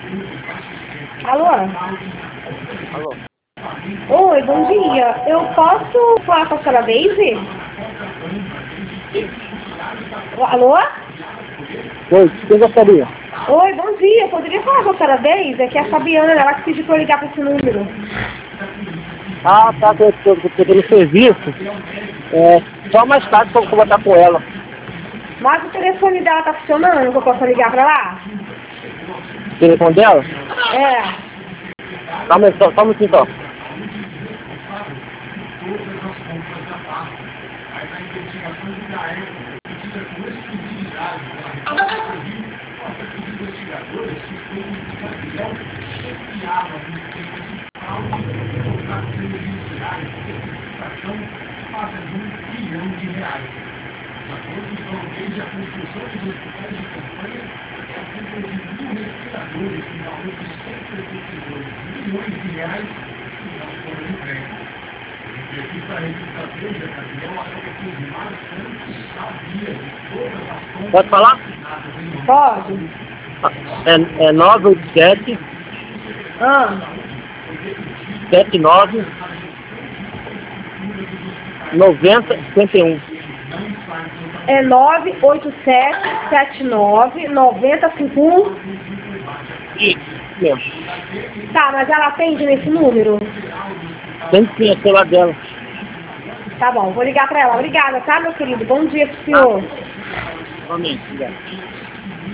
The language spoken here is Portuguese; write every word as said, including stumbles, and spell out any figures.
Alô? Alô? Oi, bom dia. Eu posso falar com a senhora Daisy? Alô? Oi, quem gostaria? Oi, bom dia. Poderia falar com a senhora Daisy? Aqui é a Fabiana, ela que pediu para eu ligar para esse número. Ah, tá, tô, tô, tô, tô pelo serviço. É, só mais tarde que eu vou conversar com ela. Mas o telefone dela tá funcionando, que eu posso ligar para lá? O telefone dela? É. Calma aí, só, só um minutinho só. Pode falar? Pode? É, é nove oito sete, Ah. sete nove, noventa cinquenta e um. É nove oito sete, sete nove, nove zero cinco um. Isso mesmo. Tá, mas ela atende nesse número? Tem que ter o celular dela. Tá bom, vou ligar pra ela. Obrigada, tá, meu querido? Bom dia pro senhor. Somente, obrigado.